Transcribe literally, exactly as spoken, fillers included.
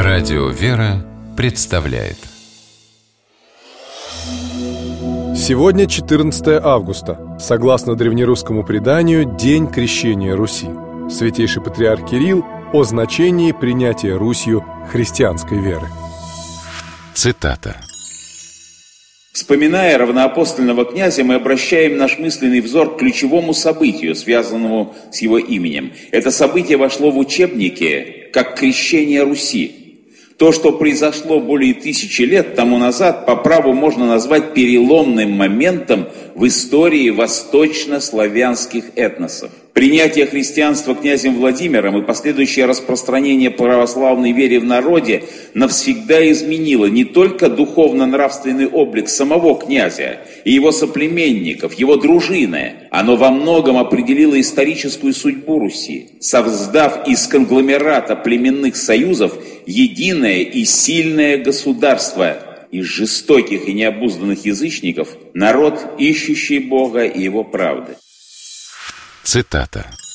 Радио «Вера» представляет. Сегодня четырнадцатое августа. Согласно древнерусскому преданию, день крещения Руси. Святейший патриарх Кирилл о значении принятия Русью христианской веры. Цитата. Вспоминая равноапостольного князя, мы обращаем наш мысленный взор к ключевому событию, связанному с его именем. Это событие вошло в учебники как крещение Руси. То, что произошло более тысячи лет тому назад, по праву можно назвать переломным моментом в истории восточнославянских этносов. Принятие христианства князем Владимиром и последующее распространение православной веры в народе навсегда изменило не только духовно-нравственный облик самого князя и его соплеменников, его дружины. Оно во многом определило историческую судьбу Руси, создав из конгломерата племенных союзов единое и сильное государство. Из жестоких и необузданных язычников народ, ищущий Бога и его правды. Цитата.